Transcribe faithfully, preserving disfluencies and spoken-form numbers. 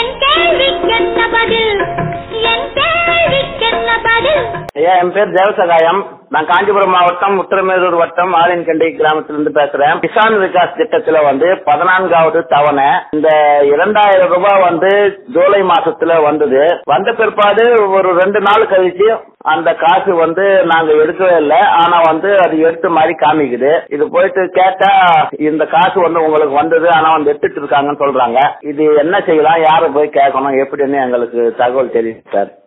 என் பேர் தேவசகாயம். நான் காஞ்சிபுரம் மாவட்டம் உத்தரமேரூர் வட்டம் ஆலின்கண்டி கிராமத்திலிருந்து பேசுறேன். கிசான் விகாஸ் திட்டத்துல வந்து பதினான்காவது தவணை இந்த இரண்டாயிரம் ரூபாய் வந்து ஜூலை மாசத்துல வந்தது. வந்த பிற்பாடு ஒரு ரெண்டு நாள் கழிச்சு அந்த காசு வந்து நாங்க எடுக்கவே இல்லை. ஆனா வந்து அது எடுத்த மாதிரி காமிக்குது. இது போயிட்டு கேட்டா இந்த காசு வந்து உங்களுக்கு வந்தது, ஆனா வந்து எடுத்துட்டு இருக்காங்கன்னு சொல்றாங்க. இது என்ன செய்யலாம், யாரை போய் கேட்கணும் எப்படின்னு எங்களுக்கு தகவல் தெரியும் சார்.